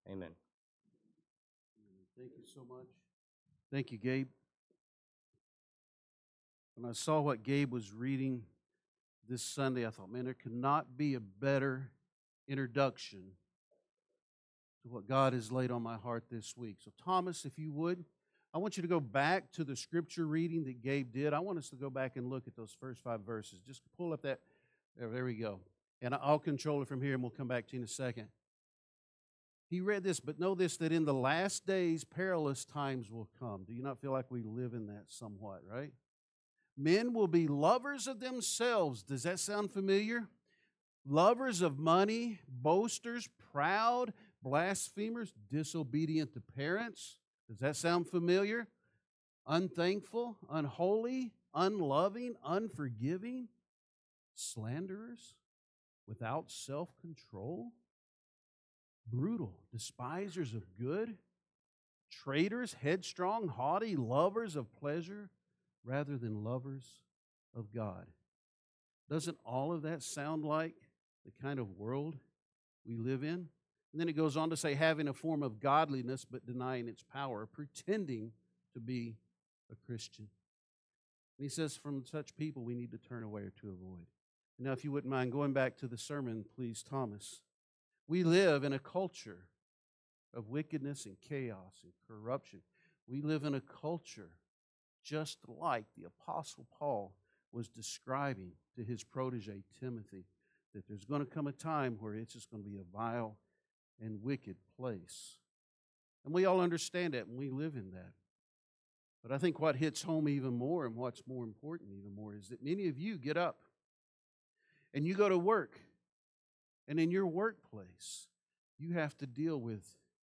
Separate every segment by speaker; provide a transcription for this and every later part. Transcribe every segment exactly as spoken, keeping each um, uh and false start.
Speaker 1: Amen.
Speaker 2: Thank you so much. Thank you, Gabe. When I saw what Gabe was reading this Sunday, I thought, man, there could not be a better introduction to what God has laid on my heart this week. So, Thomas, if you would, I want you to go back to the scripture reading that Gabe did. I want us to go back and look at those first five verses. Just pull up that. There, there we go. And I'll control it from here, and we'll come back to you in a second. He read this, but know this, that in the last days perilous times will come. Do you not feel like we live in that somewhat, right? Men will be lovers of themselves. Does that sound familiar? Lovers of money, boasters, proud, blasphemers, disobedient to parents. Does that sound familiar? Unthankful, unholy, unloving, unforgiving, slanderers, without self-control, brutal, despisers of good, traitors, headstrong, haughty, lovers of pleasure rather than lovers of God. Doesn't all of that sound like the kind of world we live in? And then it goes on to say, having a form of godliness but denying its power, pretending to be a Christian. And he says from such people we need to turn away or to avoid. Now, if you wouldn't mind going back to the sermon, please, Thomas. We live in a culture of wickedness and chaos and corruption. We live in a culture just like the Apostle Paul was describing to his protege, Timothy, that there's going to come a time where it's just going to be a vile and wicked place. And we all understand that, and we live in that. But I think what hits home even more, and what's more important even more, is that many of you get up and you go to work, and in your workplace, you have to deal with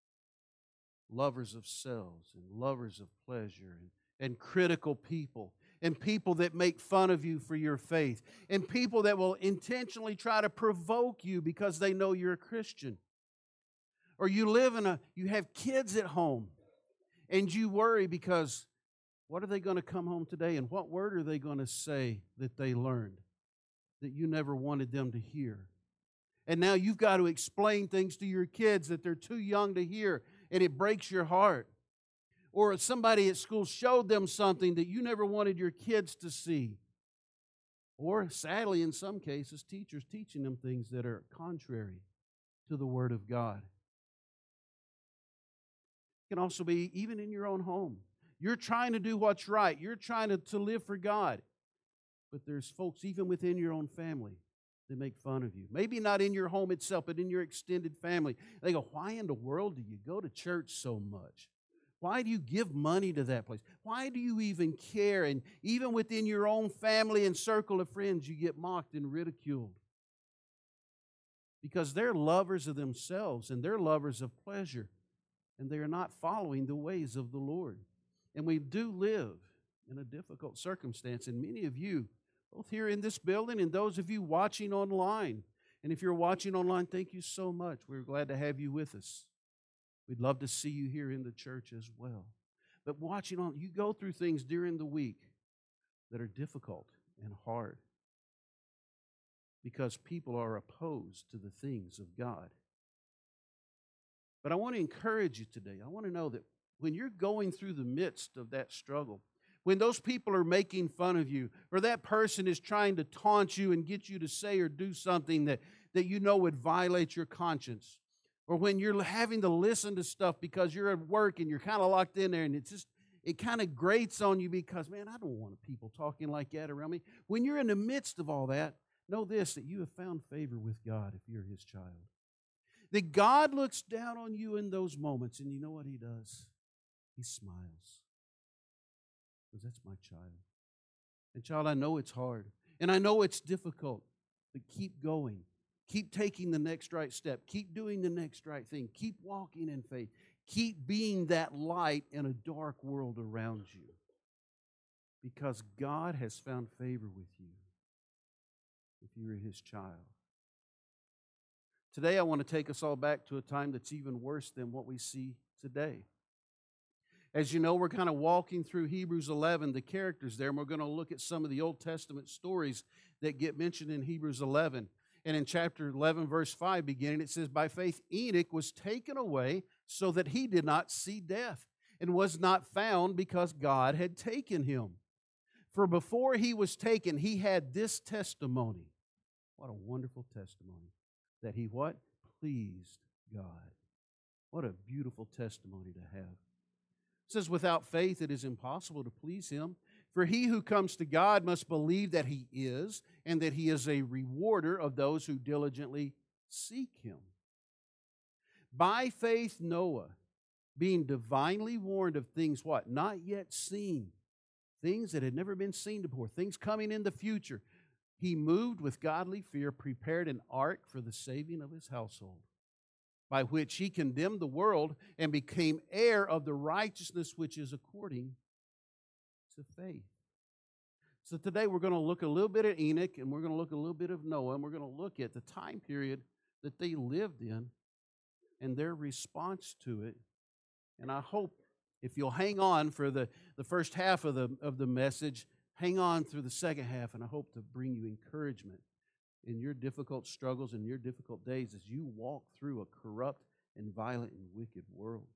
Speaker 2: lovers of selves and lovers of pleasure and, and critical people and people that make fun of you for your faith and people that will intentionally try to provoke you because they know you're a Christian. Or you live in a, you have kids at home and you worry because what are they going to come home today and what word are they going to say that they learned that you never wanted them to hear? And now you've got to explain things to your kids that they're too young to hear, and it breaks your heart. Or somebody at school showed them something that you never wanted your kids to see. Or, sadly, in some cases, teachers teaching them things that are contrary to the Word of God. It can also be even in your own home. You're trying to do what's right. You're trying to, to live for God. But there's folks even within your own family that make fun of you. Maybe not in your home itself, but in your extended family. They go, why in the world do you go to church so much? Why do you give money to that place? Why do you even care? And even within your own family and circle of friends, you get mocked and ridiculed. Because they're lovers of themselves and they're lovers of pleasure. And they are not following the ways of the Lord. And we do live in a difficult circumstance. And many of you, both here in this building and those of you watching online. And if you're watching online, thank you so much. We're glad to have you with us. We'd love to see you here in the church as well. But watching on, you go through things during the week that are difficult and hard because people are opposed to the things of God. But I want to encourage you today. I want to know that when you're going through the midst of that struggle, when those people are making fun of you, or that person is trying to taunt you and get you to say or do something that, that you know would violate your conscience, or when you're having to listen to stuff because you're at work and you're kind of locked in there and it's just, it kind of grates on you because, man, I don't want people talking like that around me. When you're in the midst of all that, know this, that you have found favor with God if you're His child. That God looks down on you in those moments, and you know what He does? He smiles. Because that's my child. And child, I know it's hard. And I know it's difficult. But keep going. Keep taking the next right step. Keep doing the next right thing. Keep walking in faith. Keep being that light in a dark world around you. Because God has found favor with you if you're His child. Today I want to take us all back to a time that's even worse than what we see today. As you know, we're kind of walking through Hebrews eleven, the characters there, and we're going to look at some of the Old Testament stories that get mentioned in Hebrews eleven. And in chapter eleven, verse five, beginning, it says, by faith Enoch was taken away so that he did not see death, and was not found because God had taken him. For before he was taken, he had this testimony. What a wonderful testimony. That he what? Pleased God. What a beautiful testimony to have. It says, without faith it is impossible to please him. For he who comes to God must believe that he is, and that he is a rewarder of those who diligently seek him. By faith Noah, being divinely warned of things what? Not yet seen. Things that had never been seen before. Things coming in the future. He moved with godly fear, prepared an ark for the saving of his household, by which he condemned the world and became heir of the righteousness which is according to faith. So today we're going to look a little bit at Enoch, and we're going to look a little bit of Noah, and we're going to look at the time period that they lived in and their response to it. And I hope if you'll hang on for the, the first half of the, of the message, hang on through the second half, and I hope to bring you encouragement in your difficult struggles and your difficult days as you walk through a corrupt and violent and wicked world.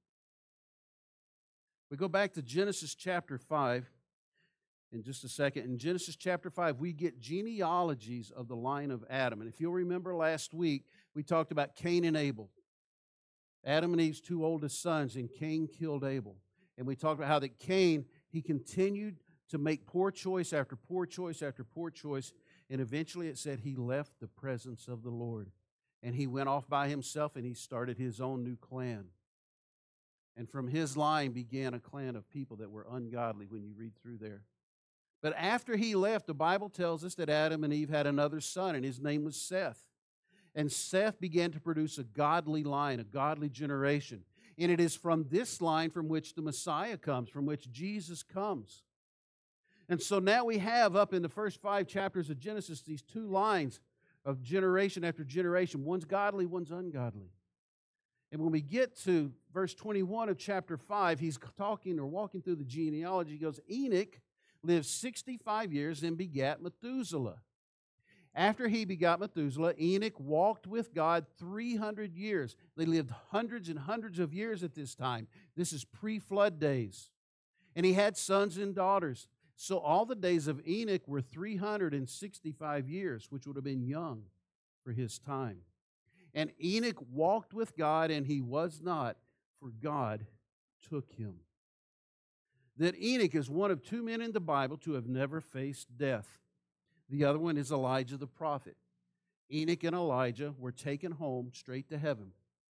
Speaker 2: We go back to Genesis chapter five in just a second. In Genesis chapter five, we get genealogies of the line of Adam. And if you'll remember last week, we talked about Cain and Abel. Adam and Eve's two oldest sons, and Cain killed Abel. And we talked about how that Cain, he continued to make poor choice after poor choice after poor choice, and eventually it said he left the presence of the Lord. And he went off by himself, and he started his own new clan. And from his line began a clan of people that were ungodly when you read through there. But after he left, the Bible tells us that Adam and Eve had another son, and his name was Seth. And Seth began to produce a godly line, a godly generation. And it is from this line from which the Messiah comes, from which Jesus comes. And so now we have up in the first five chapters of Genesis these two lines of generation after generation. One's godly, one's ungodly. And when we get to verse twenty-one of chapter five, he's talking or walking through the genealogy. He goes, Enoch lived sixty-five years and begat Methuselah. After he begot Methuselah, Enoch walked with God three hundred years. They lived hundreds and hundreds of years at this time. This is pre-flood days. And he had sons and daughters. So all the days of Enoch were three hundred sixty-five years, which would have been young for his time. And Enoch walked with God, and he was not, for God took him. That Enoch is one of two men in the Bible to have never faced death. The other one is Elijah the prophet. Enoch and Elijah were taken home straight to heaven.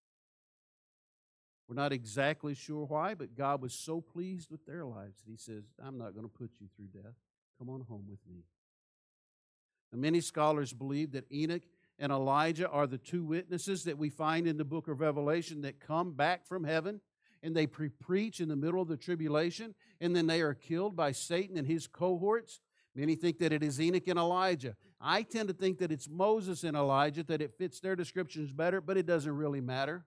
Speaker 2: We're not exactly sure why, but God was so pleased with their lives that he says, I'm not going to put you through death. Come on home with me. And many scholars believe that Enoch and Elijah are the two witnesses that we find in the book of Revelation that come back from heaven, and they pre-preach in the middle of the tribulation, and then they are killed by Satan and his cohorts. Many think that it is Enoch and Elijah. I tend to think that it's Moses and Elijah, that it fits their descriptions better, but it doesn't really matter.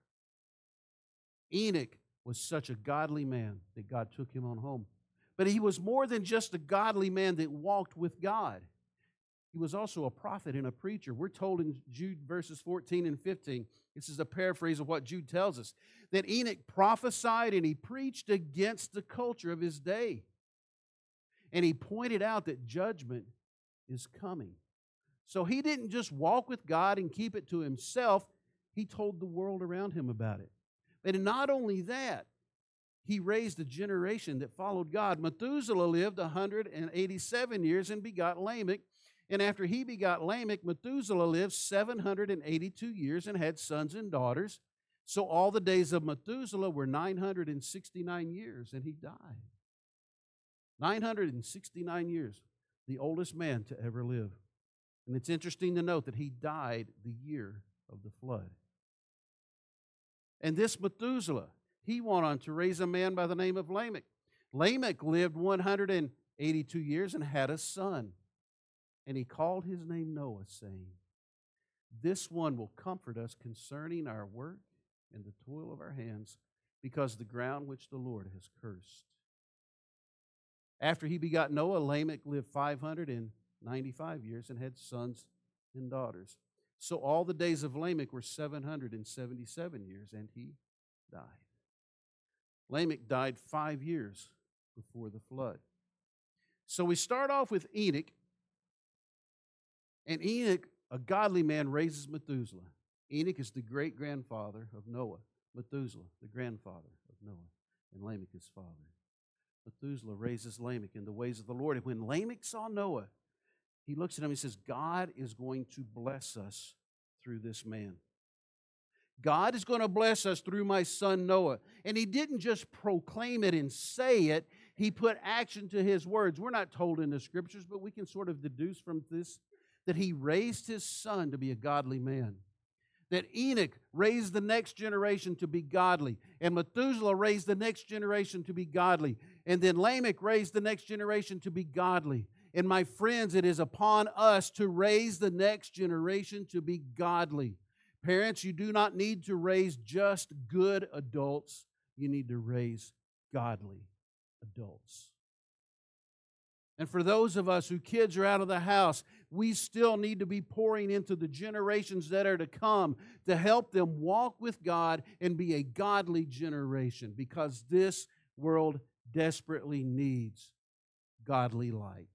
Speaker 2: Enoch was such a godly man that God took him on home. But he was more than just a godly man that walked with God. He was also a prophet and a preacher. We're told in Jude verses fourteen and fifteen, this is a paraphrase of what Jude tells us, that Enoch prophesied and he preached against the culture of his day. And he pointed out that judgment is coming. So he didn't just walk with God and keep it to himself. He told the world around him about it. And not only that, he raised a generation that followed God. Methuselah lived one hundred eighty-seven years and begot Lamech. And after he begot Lamech, Methuselah lived seven hundred eighty-two years and had sons and daughters. So all the days of Methuselah were nine hundred sixty-nine years, and he died. nine hundred sixty-nine years, the oldest man to ever live. And it's interesting to note that he died the year of the flood. And this Methuselah, he went on to raise a man by the name of Lamech. Lamech lived one hundred eighty-two years and had a son. And he called his name Noah, saying, this one will comfort us concerning our work and the toil of our hands, because the ground which the Lord has cursed. After he begot Noah, Lamech lived five hundred ninety-five years and had sons and daughters. So all the days of Lamech were seven hundred seventy-seven years, and he died. Lamech died five years before the flood. So we start off with Enoch, and Enoch, a godly man, raises Methuselah. Enoch is the great-grandfather of Noah. Methuselah, the grandfather of Noah, and Lamech his father. Methuselah raises Lamech in the ways of the Lord. And when Lamech saw Noah, he looks at him and says, God is going to bless us through this man. God is going to bless us through my son Noah. And he didn't just proclaim it and say it. He put action to his words. We're not told in the Scriptures, but we can sort of deduce from this that he raised his son to be a godly man. That Enoch raised the next generation to be godly. And Methuselah raised the next generation to be godly. And then Lamech raised the next generation to be godly. And my friends, it is upon us to raise the next generation to be godly. Parents, you do not need to raise just good adults. You need to raise godly adults. And for those of us whose kids are out of the house, we still need to be pouring into the generations that are to come to help them walk with God and be a godly generation, because this world desperately needs godly light.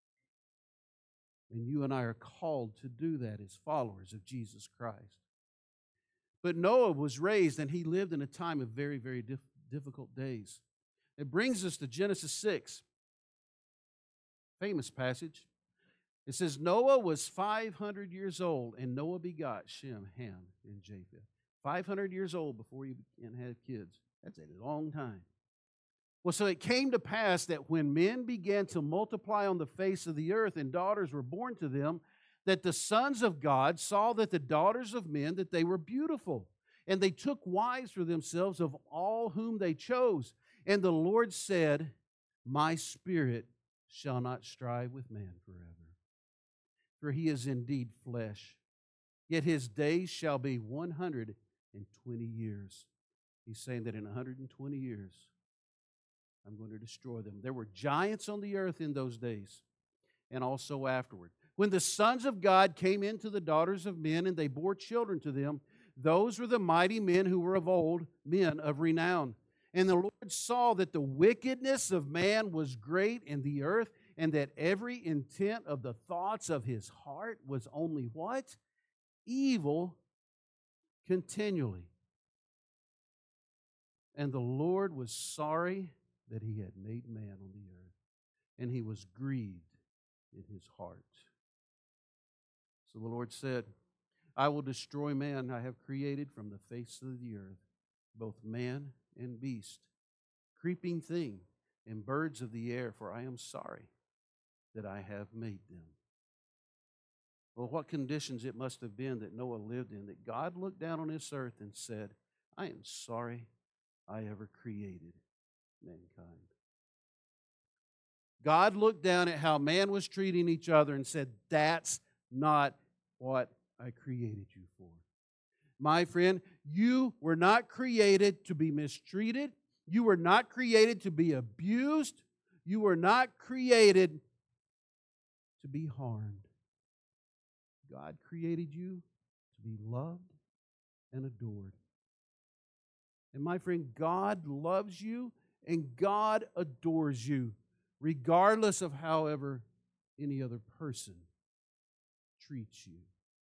Speaker 2: And you and I are called to do that as followers of Jesus Christ. But Noah was raised, and he lived in a time of very, very dif- difficult days. It brings us to Genesis six. Famous passage. It says, Noah was five hundred years old, and Noah begot Shem, Ham, and Japheth. five hundred years old before he began to have kids. That's a long time. Well, so it came to pass that when men began to multiply on the face of the earth and daughters were born to them, that the sons of God saw that the daughters of men, that they were beautiful. And they took wives for themselves of all whom they chose. And the Lord said, my spirit shall not strive with man forever. For he is indeed flesh. Yet his days shall be one hundred twenty years. He's saying that in one hundred twenty years, I'm going to destroy them. There were giants on the earth in those days, and also afterward. When the sons of God came into the daughters of men, and they bore children to them, those were the mighty men who were of old, men of renown. And the Lord saw that the wickedness of man was great in the earth, and that every intent of the thoughts of his heart was only what? Evil continually. And the Lord was sorry that he had made man on the earth, and he was grieved in his heart. So the Lord said, I will destroy man I have created from the face of the earth, both man and beast, creeping thing, and birds of the air, for I am sorry that I have made them. Well, what conditions it must have been that Noah lived in, that God looked down on this earth and said, I am sorry I ever created mankind. God looked down at how man was treating each other and said, that's not what I created you for. My friend, you were not created to be mistreated. You were not created to be abused. You were not created to be harmed. God created you to be loved and adored. And my friend, God loves you and God adores you, regardless of however any other person treats you.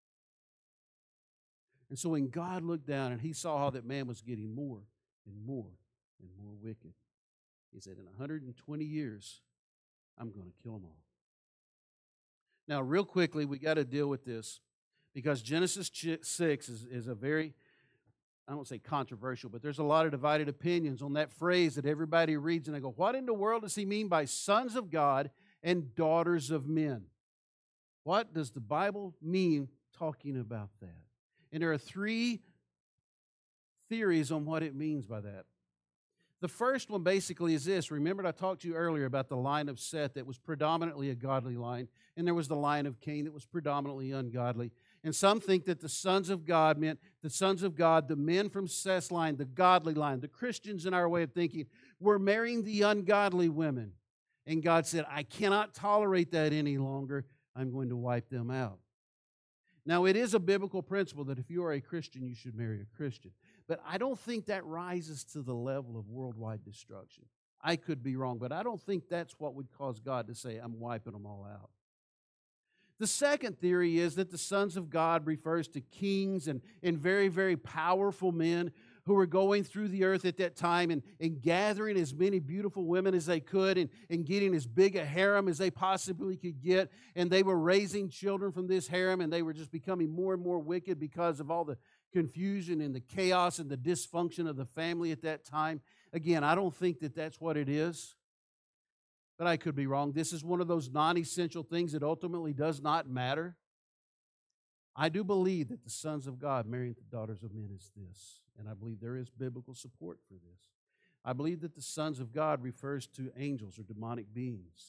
Speaker 2: And so when God looked down and he saw how that man was getting more and more and more wicked, he said, in one hundred twenty years, I'm going to kill them all. Now, real quickly, we got to deal with this, because Genesis six is, is a very, I don't say controversial, but there's a lot of divided opinions on that phrase that everybody reads, and they go, what in the world does he mean by sons of God and daughters of men? What does the Bible mean talking about that? And there are three theories on what it means by that. The first one basically is this. Remember, I talked to you earlier about the line of Seth that was predominantly a godly line, and there was the line of Cain that was predominantly ungodly. And some think that the sons of God meant the sons of God, the men from Seth's line, the godly line, the Christians in our way of thinking, were marrying the ungodly women. And God said, I cannot tolerate that any longer. I'm going to wipe them out. Now, it is a biblical principle that if you are a Christian, you should marry a Christian. But I don't think that rises to the level of worldwide destruction. I could be wrong, but I don't think that's what would cause God to say, I'm wiping them all out. The second theory is that the sons of God refers to kings and, and very, very powerful men who were going through the earth at that time and, and gathering as many beautiful women as they could and, and getting as big a harem as they possibly could get. And they were raising children from this harem, and they were just becoming more and more wicked because of all the confusion and the chaos and the dysfunction of the family at that time. Again, I don't think that that's what it is, but I could be wrong. This is one of those non-essential things that ultimately does not matter. I do believe that the sons of God marrying the daughters of men is this, and I believe there is biblical support for this. I believe that the sons of God refers to angels or demonic beings.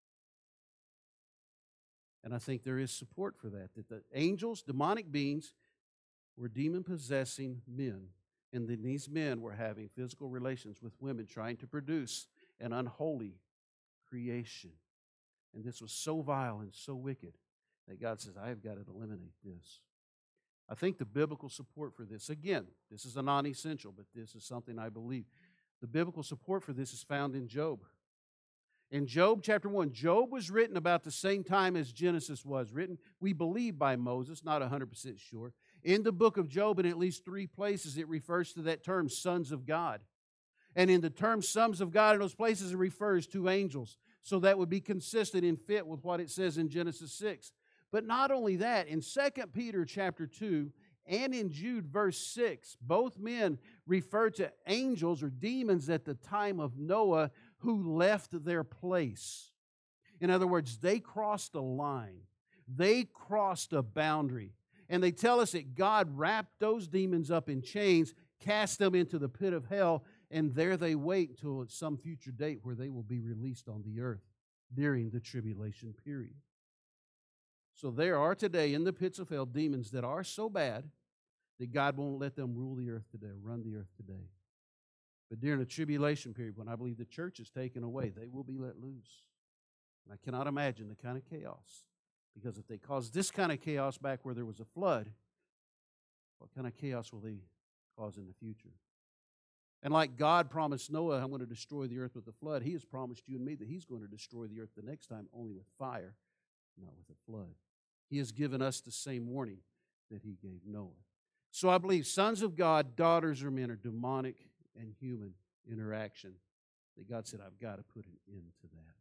Speaker 2: And I think there is support for that, that the angels, demonic beings, were demon-possessing men, and then these men were having physical relations with women, trying to produce an unholy creation. And this was so vile and so wicked that God says, I have got to eliminate this. I think the biblical support for this, again, this is a non-essential, but this is something I believe. The biblical support for this is found in Job. In Job chapter one, Job was written about the same time as Genesis was written. We believe by Moses, not one hundred percent sure. In the book of Job, in at least three places, it refers to that term, sons of God. And in the term sons of God in those places, it refers to angels. So that would be consistent and fit with what it says in Genesis six. But not only that, in Second Peter chapter two and in Jude verse six, both men refer to angels or demons at the time of Noah who left their place. In other words, they crossed a line. They crossed a boundary. And they tell us that God wrapped those demons up in chains, cast them into the pit of hell, and there they wait until it's some future date where they will be released on the earth during the tribulation period. So there are today in the pits of hell demons that are so bad that God won't let them rule the earth today, run the earth today. But during the tribulation period, when I believe the church is taken away, they will be let loose. And I cannot imagine the kind of chaos. Because if they caused this kind of chaos back where there was a flood, what kind of chaos will they cause in the future? And like God promised Noah, I'm going to destroy the earth with a flood, He has promised you and me that He's going to destroy the earth the next time only with fire, not with a flood. He has given us the same warning that He gave Noah. So I believe sons of God, daughters or men, are demonic and human interaction that God said, I've got to put an end to that.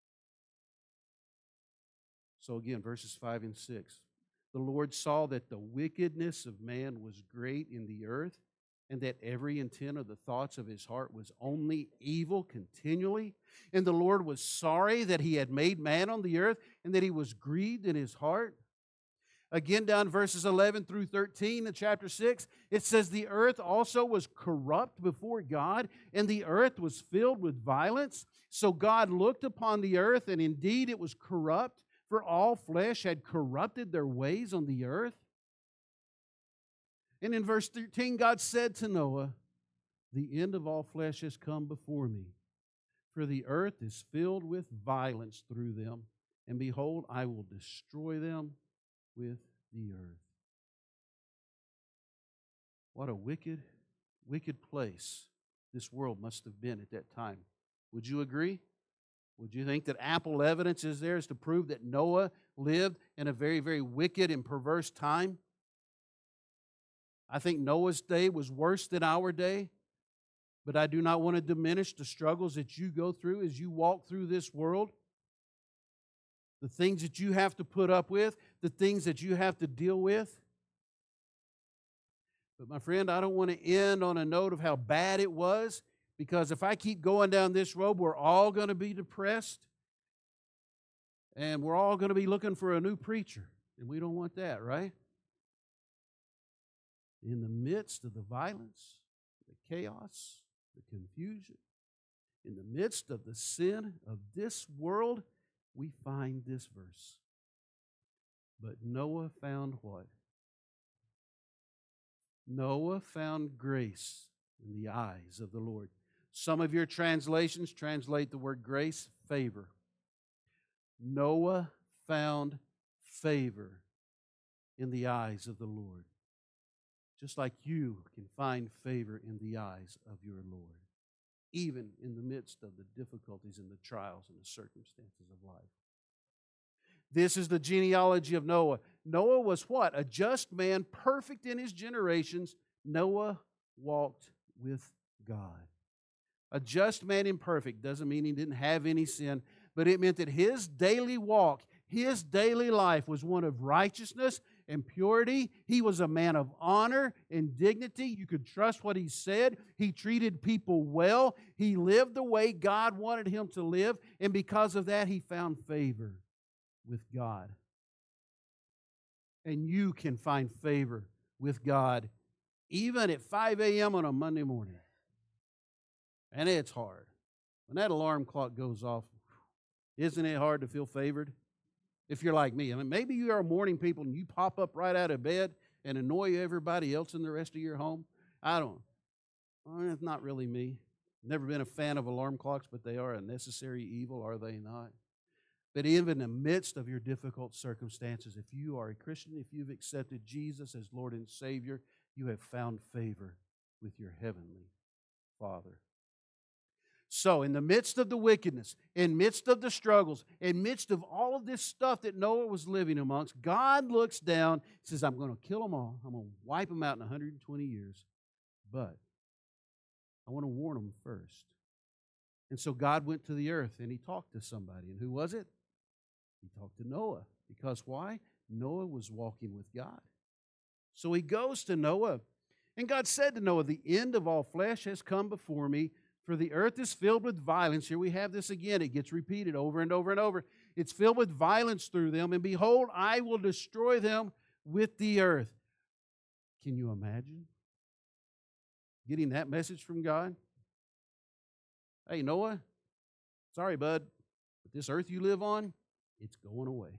Speaker 2: So again, verses five and six. The Lord saw that the wickedness of man was great in the earth, and that every intent of the thoughts of his heart was only evil continually. And the Lord was sorry that He had made man on the earth, and that He was grieved in His heart. Again, down verses eleven through thirteen in chapter six, it says, the earth also was corrupt before God, and the earth was filled with violence. So God looked upon the earth, and indeed it was corrupt, for all flesh had corrupted their ways on the earth. And in verse thirteen, God said to Noah, the end of all flesh has come before me, for the earth is filled with violence through them, and behold, I will destroy them with the earth. What a wicked, wicked place this world must have been at that time. Would you agree? Would you think that ample evidence is there as to prove that Noah lived in a very, very wicked and perverse time? I think Noah's day was worse than our day, but I do not want to diminish the struggles that you go through as you walk through this world. The things that you have to put up with, the things that you have to deal with. But my friend, I don't want to end on a note of how bad it was, because if I keep going down this road, we're all going to be depressed, and we're all going to be looking for a new preacher, and we don't want that, right? In the midst of the violence, the chaos, the confusion, in the midst of the sin of this world, we find this verse. But Noah found what? Noah found grace in the eyes of the Lord. Some of your translations translate the word grace, favor. Noah found favor in the eyes of the Lord. Just like you can find favor in the eyes of your Lord, even in the midst of the difficulties and the trials and the circumstances of life. This is the genealogy of Noah. Noah was what? A just man, perfect in his generations. Noah walked with God. A just man, imperfect, doesn't mean he didn't have any sin, but it meant that his daily walk, his daily life was one of righteousness and purity. He was a man of honor and dignity. You could trust what he said. He treated people well. He lived the way God wanted him to live, and because of that, he found favor with God. And you can find favor with God even at five a.m. on a Monday morning. And it's hard. When that alarm clock goes off, isn't it hard to feel favored? If you're like me, I mean, maybe you are morning people and you pop up right out of bed and annoy everybody else in the rest of your home. I don't. Well, it's not really me. Never been a fan of alarm clocks, but they are a necessary evil, are they not? But even in the midst of your difficult circumstances, if you are a Christian, if you've accepted Jesus as Lord and Savior, you have found favor with your heavenly Father. So, in the midst of the wickedness, in midst of the struggles, in midst of all of this stuff that Noah was living amongst, God looks down and says, I'm going to kill them all. I'm going to wipe them out in one hundred twenty years. But I want to warn them first. And so God went to the earth and he talked to somebody. And who was it? He talked to Noah. Because why? Noah was walking with God. So he goes to Noah. And God said to Noah, the end of all flesh has come before me, for the earth is filled with violence. Here we have this again. It gets repeated over and over and over. It's filled with violence through them. And behold, I will destroy them with the earth. Can you imagine getting that message from God? Hey, Noah, sorry, bud, but this earth you live on, it's going away.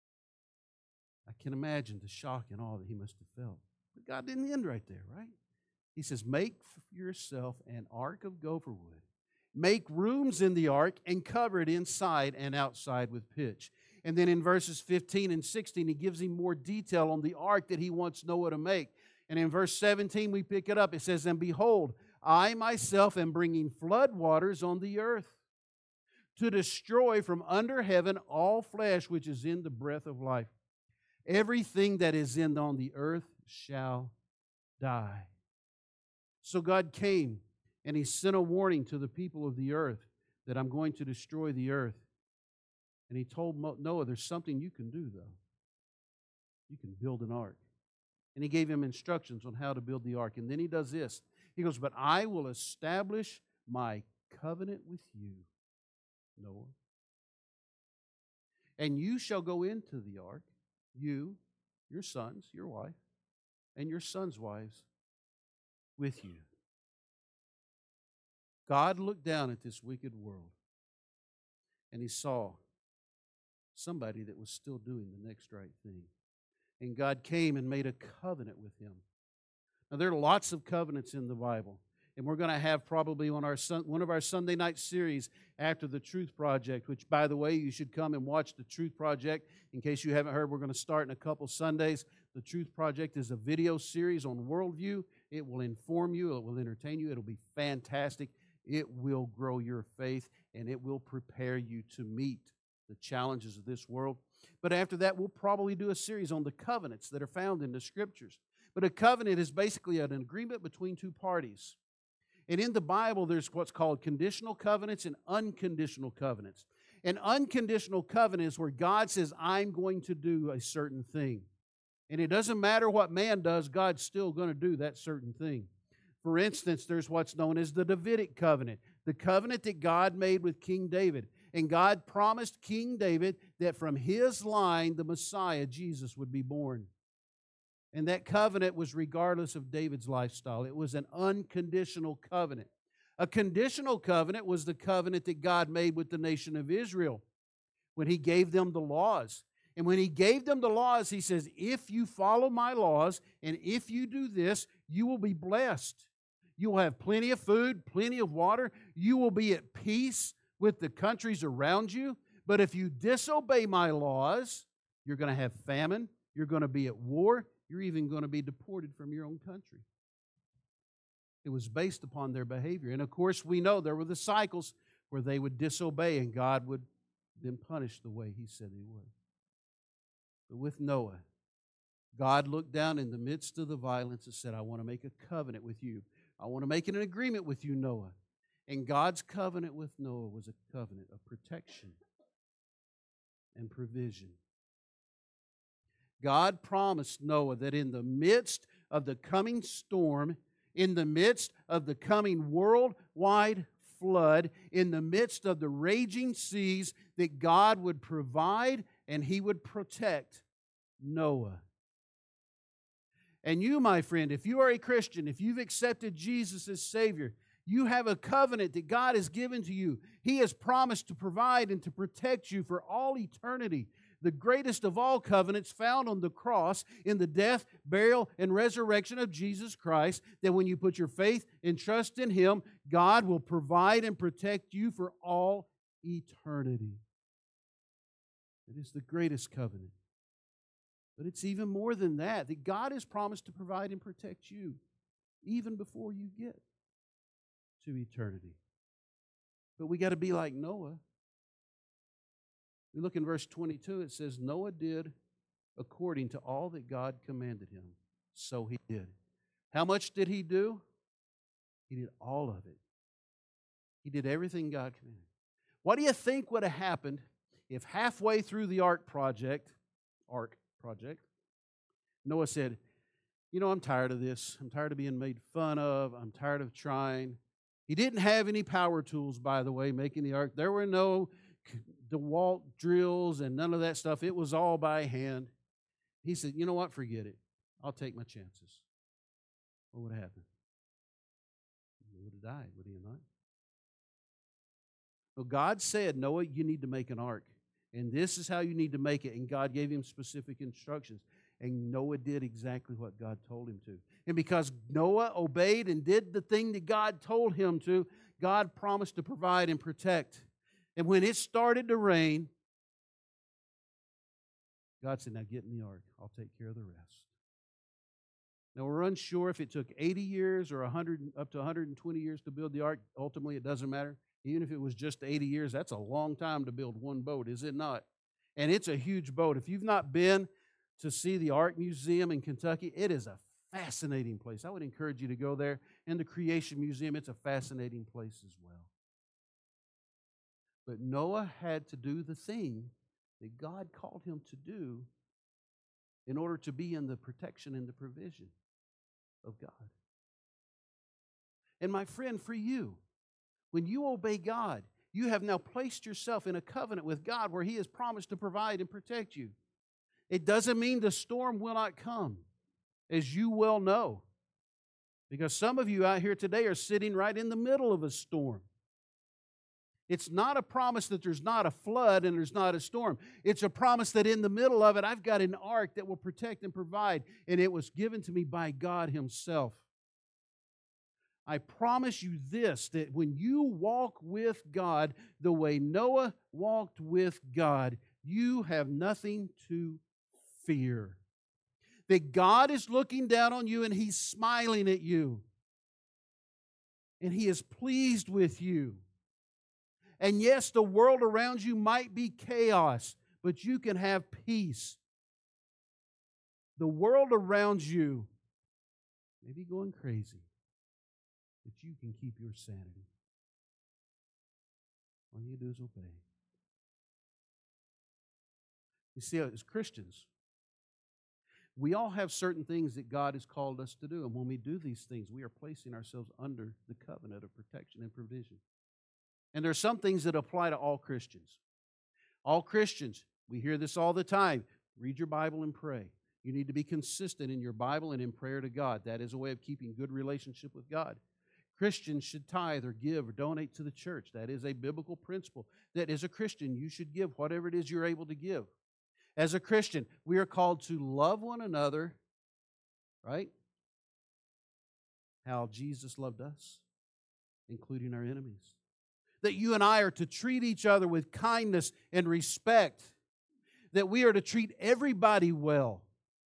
Speaker 2: I can imagine the shock and awe that he must have felt. But God didn't end right there, right? He says, make for yourself an ark of gopher wood. Make rooms in the ark and cover it inside and outside with pitch. And then in verses fifteen and sixteen, he gives him more detail on the ark that he wants Noah to make. And in verse seventeen, we pick it up. It says, and behold, I myself am bringing flood waters on the earth to destroy from under heaven all flesh which is in the breath of life. Everything that is in on the earth shall die. So God came and he sent a warning to the people of the earth that I'm going to destroy the earth. And he told Noah, there's something you can do, though. You can build an ark. And he gave him instructions on how to build the ark. And then he does this. He goes, but I will establish my covenant with you, Noah. And you shall go into the ark, you, your sons, your wife, and your sons' wives with you. God looked down at this wicked world and he saw somebody that was still doing the next right thing. And God came and made a covenant with him. Now, there are lots of covenants in the Bible. And we're going to have probably on our sun, one of our Sunday night series after the Truth Project, which, by the way, you should come and watch the Truth Project. In case you haven't heard, we're going to start in a couple Sundays. The Truth Project is a video series on worldview. It will inform you. It will entertain you. It'll be fantastic. It will grow your faith, and it will prepare you to meet the challenges of this world. But after that, we'll probably do a series on the covenants that are found in the Scriptures. But a covenant is basically an agreement between two parties. And in the Bible, there's what's called conditional covenants and unconditional covenants. An unconditional covenant is where God says, I'm going to do a certain thing. And it doesn't matter what man does, God's still going to do that certain thing. For instance, there's what's known as the Davidic covenant, the covenant that God made with King David. And God promised King David that from his line, the Messiah, Jesus, would be born. And that covenant was regardless of David's lifestyle. It was an unconditional covenant. A conditional covenant was the covenant that God made with the nation of Israel when he gave them the laws. And when he gave them the laws, he says, if you follow my laws and if you do this, you will be blessed. You will have plenty of food, plenty of water. You will be at peace with the countries around you. But if you disobey my laws, you're going to have famine. You're going to be at war. You're even going to be deported from your own country. It was based upon their behavior. And of course, we know there were the cycles where they would disobey and God would then punish the way He said He would. But with Noah, God looked down in the midst of the violence and said, I want to make a covenant with you. I want to make an agreement with you, Noah. And God's covenant with Noah was a covenant of protection and provision. God promised Noah that in the midst of the coming storm, in the midst of the coming worldwide flood, in the midst of the raging seas, that God would provide and He would protect Noah. And you, my friend, if you are a Christian, if you've accepted Jesus as Savior, you have a covenant that God has given to you. He has promised to provide and to protect you for all eternity. The greatest of all covenants found on the cross in the death, burial, and resurrection of Jesus Christ, that when you put your faith and trust in Him, God will provide and protect you for all eternity. It is the greatest covenant. But it's even more than that, that God has promised to provide and protect you even before you get to eternity. But we got to be like Noah. We look in verse twenty-two, it says, Noah did according to all that God commanded him. So he did. How much did he do? He did all of it. He did everything God commanded. What do you think would have happened if halfway through the ark project, ark project, Noah said, you know, I'm tired of this. I'm tired of being made fun of. I'm tired of trying. He didn't have any power tools, by the way, making the ark. There were no DeWalt drills and none of that stuff. It was all by hand. He said, you know what? Forget it. I'll take my chances. What would have happened? He would have died, would he not? Well, God said, Noah, you need to make an ark. And this is how you need to make it. And God gave him specific instructions. And Noah did exactly what God told him to. And because Noah obeyed and did the thing that God told him to, God promised to provide and protect. And when it started to rain, God said, now get in the ark. I'll take care of the rest. Now, we're unsure if it took eighty years or one hundred, up to one hundred twenty years to build the ark. Ultimately, it doesn't matter. Even if it was just eighty years, that's a long time to build one boat, is it not? And it's a huge boat. If you've not been to see the Art Museum in Kentucky, it is a fascinating place. I would encourage you to go there. And the Creation Museum, it's a fascinating place as well. But Noah had to do the thing that God called him to do in order to be in the protection and the provision of God. And my friend, for you, when you obey God, you have now placed yourself in a covenant with God where He has promised to provide and protect you. It doesn't mean the storm will not come, as you well know. Because some of you out here today are sitting right in the middle of a storm. It's not a promise that there's not a flood and there's not a storm. It's a promise that in the middle of it, I've got an ark that will protect and provide. And it was given to me by God Himself. I promise you this, that when you walk with God the way Noah walked with God, you have nothing to fear. That God is looking down on you and He's smiling at you. And He is pleased with you. And yes, the world around you might be chaos, but you can have peace. The world around you may be going crazy, but you can keep your sanity. All you do is obey. You see, as Christians, we all have certain things that God has called us to do. And when we do these things, we are placing ourselves under the covenant of protection and provision. And there are some things that apply to all Christians. All Christians, we hear this all the time. Read your Bible and pray. You need to be consistent in your Bible and in prayer to God. That is a way of keeping good relationship with God. Christians should tithe or give or donate to the church. That is a biblical principle. That as a Christian, you should give whatever it is you're able to give. As a Christian, we are called to love one another, right? How Jesus loved us, including our enemies. That you and I are to treat each other with kindness and respect. That we are to treat everybody well.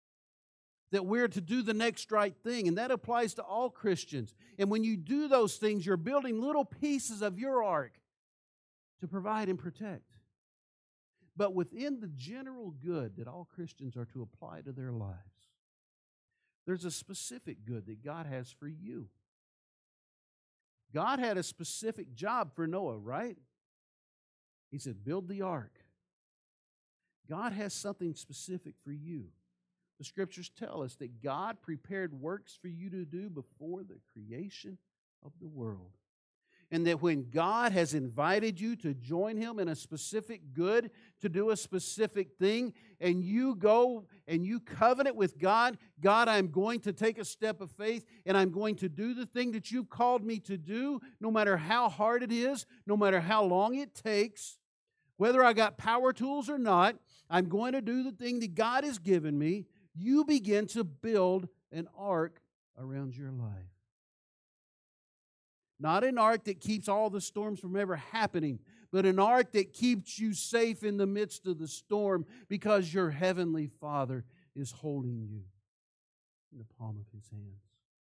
Speaker 2: that we're to do the next right thing, and that applies to all Christians. And when you do those things, you're building little pieces of your ark to provide and protect. But within the general good that all Christians are to apply to their lives, there's a specific good that God has for you. God had a specific job for Noah, right? He said, build the ark. God has something specific for you. The Scriptures tell us that God prepared works for you to do before the creation of the world. And that when God has invited you to join Him in a specific good, to do a specific thing, and you go and you covenant with God, God, I'm going to take a step of faith, and I'm going to do the thing that you've called me to do, no matter how hard it is, no matter how long it takes, whether I got power tools or not, I'm going to do the thing that God has given me. You begin to build an ark around your life. Not an ark that keeps all the storms from ever happening, but an ark that keeps you safe in the midst of the storm because your heavenly Father is holding you in the palm of His hands.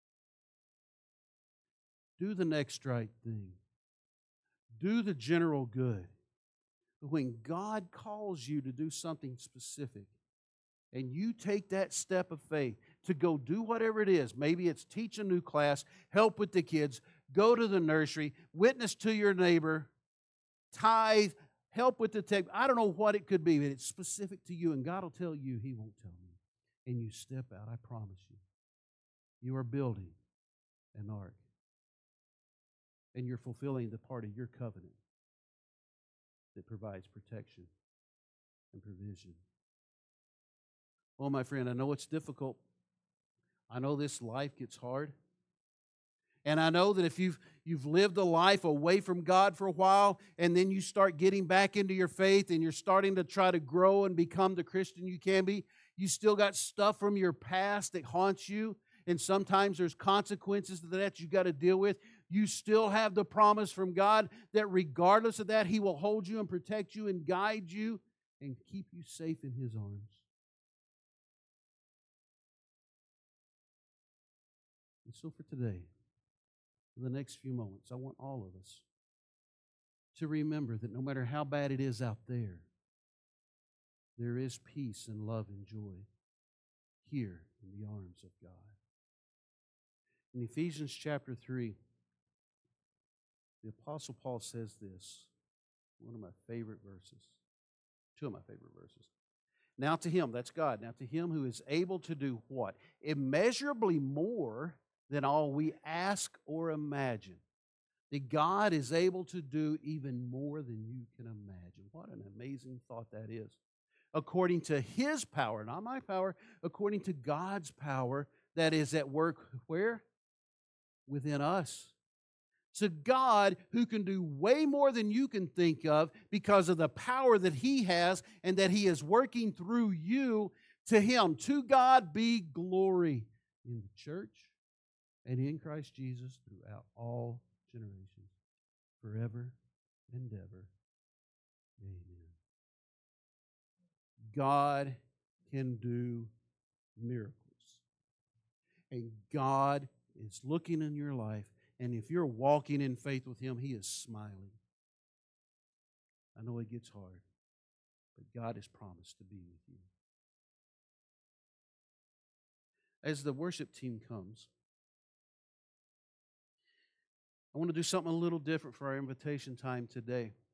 Speaker 2: Do the next right thing. Do the general good. But when God calls you to do something specific, and you take that step of faith to go do whatever it is, maybe it's teach a new class, help with the kids, go to the nursery, witness to your neighbor, tithe, help with the tech. I don't know what it could be, but it's specific to you, and God will tell you, He won't tell me. And you step out, I promise you. You are building an ark. And you're fulfilling the part of your covenant that provides protection and provision. Oh, my friend, I know it's difficult. I know this life gets hard. And I know that if you've, you've lived a life away from God for a while, and then you start getting back into your faith, and you're starting to try to grow and become the Christian you can be, you still got stuff from your past that haunts you, and sometimes there's consequences to that you've got to deal with. You still have the promise from God that regardless of that, He will hold you and protect you and guide you and keep you safe in His arms. And so for today, for the next few moments, I want all of us to remember that no matter how bad it is out there, there is peace and love and joy here in the arms of God. In Ephesians chapter three, the Apostle Paul says this, one of my favorite verses, two of my favorite verses. Now to Him, that's God, now to Him who is able to do what? Immeasurably more than all we ask or imagine. That God is able to do even more than you can imagine. What an amazing thought that is. According to His power, not my power, according to God's power that is at work where? Within us. To God who can do way more than you can think of because of the power that He has and that He is working through you, to Him, to God be glory in the church and in Christ Jesus throughout all generations, forever and ever. Amen. God can do miracles. And God is looking in your life, and if you're walking in faith with Him, He is smiling. I know it gets hard, but God has promised to be with you. As the worship team comes, I want to do something a little different for our invitation time today.